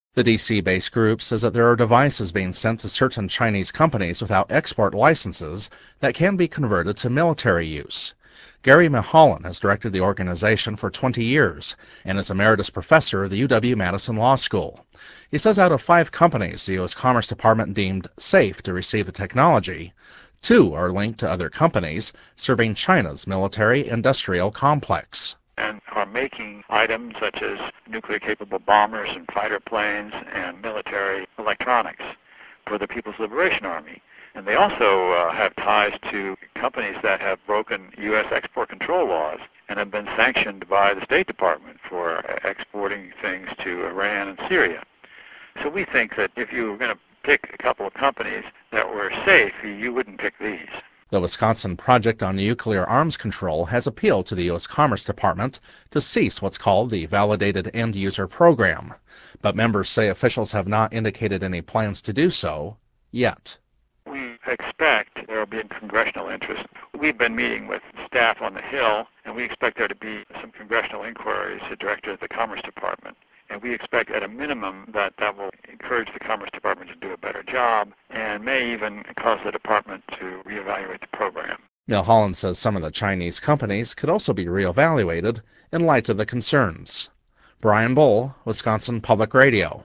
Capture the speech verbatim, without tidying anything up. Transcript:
The D C-based group says that there are devices being sent to certain Chinese companies without export licenses that can be converted to military use. Gary Mulholland has directed the organization for twenty years and is emeritus professor of the U W-Madison Law School. He says out of five companies the U S Commerce Department deemed safe to receive the technology, two are linked to other companies serving China's military-industrial complex. And are making items such as nuclear-capable bombers and fighter planes and military electronics for the People's Liberation Army. And they also uh, have ties to companies that have broken U S export control laws and have been sanctioned by the State Department for exporting things to Iran and Syria. So we think that if you were going to pick a couple of companies that were safe, you wouldn't pick these. The Wisconsin Project on Nuclear Arms Control has appealed to the U S Commerce Department to cease what's called the Validated End User Program, but members say officials have not indicated any plans to do so yet. We expect there will be congressional interest. We've been meeting with staff on the Hill, and we expect there to be some congressional inquiries to the Director of the Commerce Department. And we expect at a minimum that that will encourage the Commerce Department to do a better job and may even cause the department to reevaluate the program. Mulholland says some of the Chinese companies could also be reevaluated in light of the concerns. Brian Bull, Wisconsin Public Radio.